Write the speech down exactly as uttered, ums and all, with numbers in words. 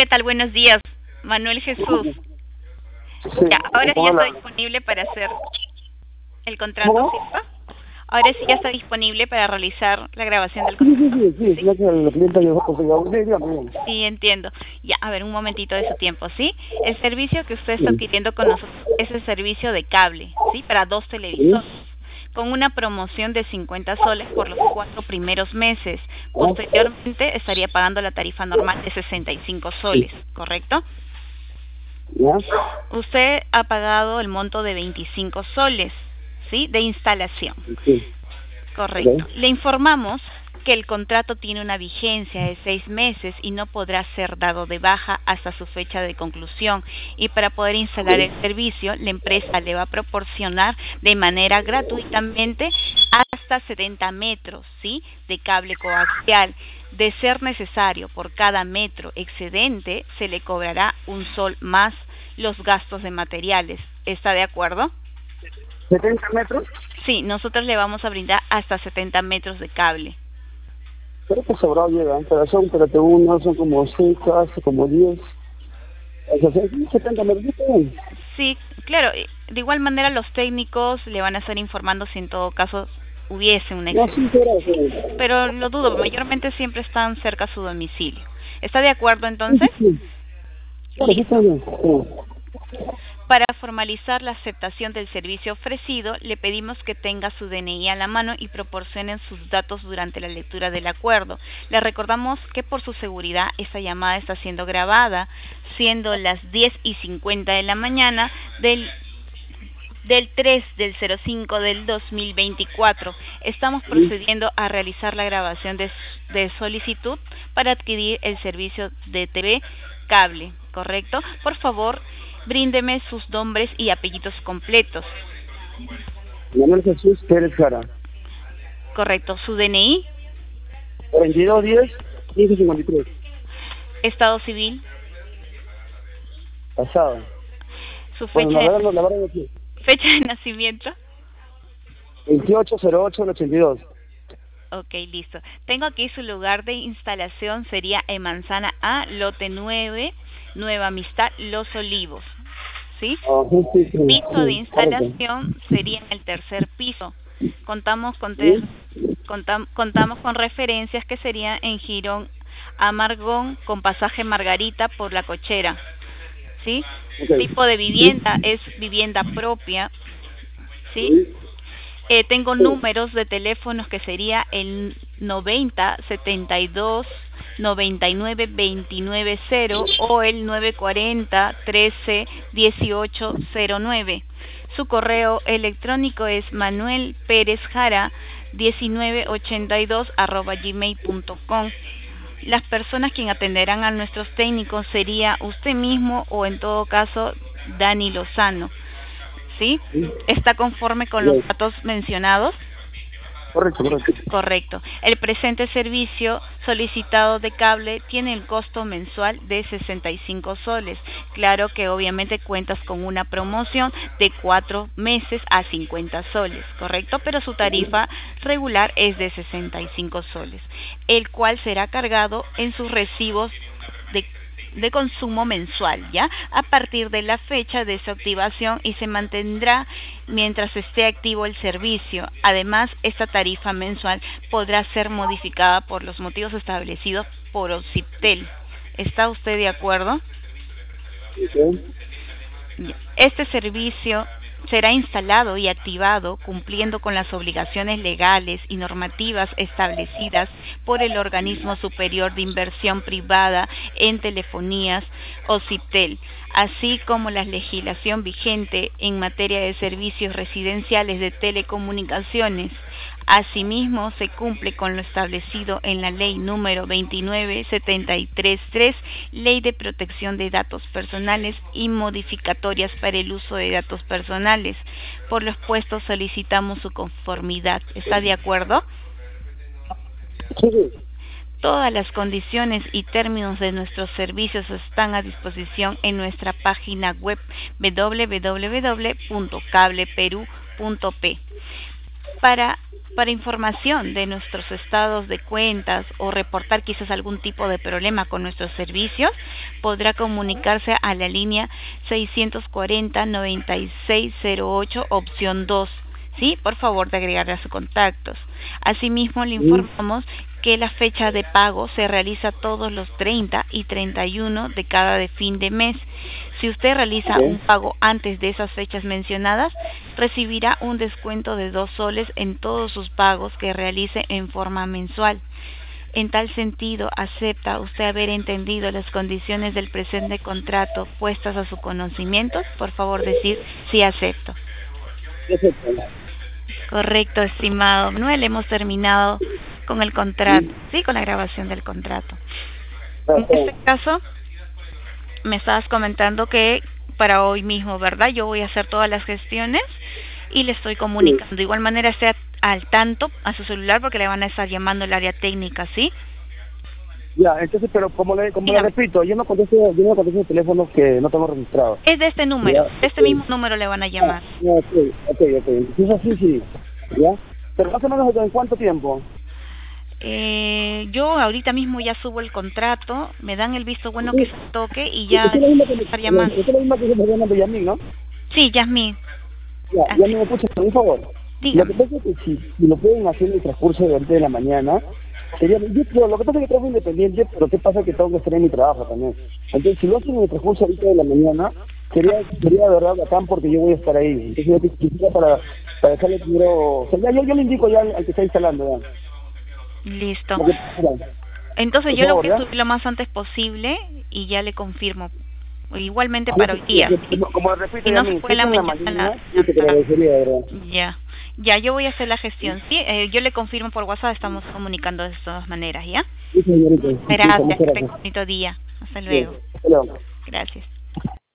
tal? Buenos días, Manuel Jesús. Sí, Ya, ahora sí ya está hola. disponible para hacer el contrato, ¿Cómo? ¿cierto? Ahora sí ya está disponible para realizar la grabación del Sí, sí, contrato. sí, sí, ¿Sí? ya que el cliente llegó, pues ya, sí, dígame, dígame. Sí, entiendo. Ya, a ver, un momentito de su tiempo, ¿sí? El servicio que usted está Sí, adquiriendo con nosotros es el servicio de cable, ¿sí? Para dos sí, televisores, con una promoción de cincuenta soles por los cuatro primeros meses. ah, Posteriormente estaría pagando la tarifa normal de sesenta y cinco sí, soles, ¿correcto? ya, Usted ha pagado el monto de veinticinco soles, ¿sí? De instalación. sí, Correcto. ok, Le informamos que el contrato tiene una vigencia de seis meses y no podrá ser dado de baja hasta su fecha de conclusión. Y para poder instalar el servicio, la empresa le va a proporcionar de manera gratuitamente hasta setenta metros, ¿sí? De cable coaxial. De ser necesario, por cada metro excedente, se le cobrará un sol más los gastos de materiales. ¿Está de acuerdo? setenta metros, Sí, nosotros le vamos a brindar hasta setenta metros de cable. creo que sobrado llega, pero son, pero te uno, son como cinco, hace como diez, o sea, sí, setenta metros, sí, está bien. Sí, claro, eh, de igual manera los técnicos le van a estar informando si en todo caso hubiese un No, excedente, sí, sobrado, ¿sí? sí, Pero lo dudo, mayormente siempre están cerca a su domicilio. ¿Está de acuerdo sí, entonces? sí, sí, claro, sí, está Listo. bien, sí. Para formalizar la aceptación del servicio ofrecido, le pedimos que tenga su D N I a la mano y proporcionen sus datos durante la lectura del acuerdo. Le recordamos que por su seguridad esta llamada está siendo grabada, siendo las diez y cincuenta de la mañana del del tres del cero cinco del dos mil veinticuatro. Estamos Sí. procediendo a realizar la grabación de, de solicitud para adquirir el servicio de T V cable, ¿correcto? Por favor, bríndeme sus nombres y apellidos completos, Manuel Jesús Pérez Jara, ¿correcto? Su D N I, cuarenta y dos diez, quince cincuenta y tres, estado civil, pasado. su Bueno, fecha la de, verdad, no, la verdad, no sé. fecha de nacimiento. veintiocho cero ocho del ochenta y dos. Ok, listo. Tengo aquí su lugar de instalación, sería en Manzana A, lote nueve, Nueva Amistad, Los Olivos, ¿sí? Ah, sí, sí, sí, Piso de sí, correcto. instalación sería en el tercer piso. Contamos con ter- ¿Sí? contam- contamos con referencias que serían en Girón Amargón con pasaje Margarita por la Cochera, ¿sí? Ok. Tipo de ¿Sí? vivienda es vivienda propia, ¿sí? ¿Sí? Eh, tengo Sí. números de teléfonos que sería el noventa setenta y dos noventa y nueve veintinueve cero o el nueve cuarenta trece dieciocho cero nueve. Su correo electrónico es manuel pérez jara diecinueve ochenta y dos arroba gmail punto com. Las personas quien atenderán a nuestros técnicos sería usted mismo o en todo caso Dani Lozano, ¿sí? ¿Sí? ¿Está conforme con los Ok. datos mencionados? Correcto, correcto. Correcto. El presente servicio solicitado de cable tiene el costo mensual de sesenta y cinco soles. Claro que obviamente cuentas con una promoción de cuatro meses a cincuenta soles, ¿correcto? Pero su tarifa regular es de sesenta y cinco soles, el cual será cargado en sus recibos de de consumo mensual, ¿ya? A partir de la fecha de su activación y se mantendrá mientras esté activo el servicio. Además, esta tarifa mensual podrá ser modificada por los motivos establecidos por OCIPTEL. ¿Está usted de acuerdo? Ok. Este servicio será instalado y activado cumpliendo con las obligaciones legales y normativas establecidas por el Organismo Superior de Inversión Privada en Telefonías OCIPTEL, así como la legislación vigente en materia de servicios residenciales de telecomunicaciones. Asimismo, se cumple con lo establecido en la Ley número veintinueve setenta y tres tres, Ley de Protección de Datos Personales y modificatorias para el uso de datos personales. Por lo expuesto, solicitamos su conformidad. ¿Está de acuerdo? Sí, sí. Todas las condiciones y términos de nuestros servicios están a disposición en nuestra página web doble u doble u doble u punto cable perú punto p. Para, para información de nuestros estados de cuentas o reportar quizás algún tipo de problema con nuestros servicios, podrá comunicarse a la línea seiscientos cuarenta, noventa y seis cero ocho, opción dos. ¿Sí? Por favor de agregarle a sus contactos. Asimismo, le informamos que la fecha de pago se realiza todos los treinta y treinta y uno de cada de fin de mes. Si usted realiza un pago antes de esas fechas mencionadas, recibirá un descuento de dos soles en todos sus pagos que realice en forma mensual. En tal sentido, ¿acepta usted haber entendido las condiciones del presente contrato puestas a su conocimiento? Por favor, decir sí acepto. Correcto, estimado Manuel, hemos terminado con el contrato, sí, con la grabación del contrato. En este caso, me estabas comentando que para hoy mismo, ¿verdad? Yo voy a hacer todas las gestiones y le estoy comunicando. De igual manera, esté al tanto a su celular porque le van a estar llamando el área técnica, ¿sí? Ya, entonces, pero como le, como le repito, yo no contesto, yo no contesto el teléfono que no tengo registrado. Es de este número, ya, de este okay. mismo número le van a llamar. Ya, ok, ok, ok. Entonces así sí, ¿ya? Pero más o menos en cuánto tiempo. Eh, yo ahorita mismo ya subo el contrato, me dan el visto bueno que se toque y ya ¿Es la misma que me, estar llamando? es la misma que se me llama de Yasmín, ¿no? Sí, Yasmín. Ya, ya me escucha, por favor. Dígame. Lo que pasa es que si, si lo pueden hacer en el transcurso de antes de la mañana, sería, yo, pero lo que pasa es que trabajo independiente, pero qué pasa que tengo que estar en mi trabajo también. Entonces, si lo hacen en el transcurso ahorita de la mañana, sería, sería de verdad bacán porque yo voy a estar ahí. Entonces, yo te quisiera para, para dejarle primero, o sea, ya, yo, yo le indico ya al, al que está instalando, ya. Listo. Lo que, ya. Entonces, Por yo favor, lo voy a ¿ya? subir lo más antes posible y ya le confirmo. Igualmente Ah, para hoy día. Como, como repito, Si no ya se mi, fue la en la mañana, mañana, la- yo te lo agradecería, de verdad. ya. Ya, yo voy a hacer la gestión, ¿sí? Eh, yo le confirmo por WhatsApp, estamos comunicando de todas maneras, ¿ya? Sí, señorita. Sí, sí, Gracias, muchas que gracias. tenga un bonito día. Hasta Bien, luego. hasta luego. Gracias.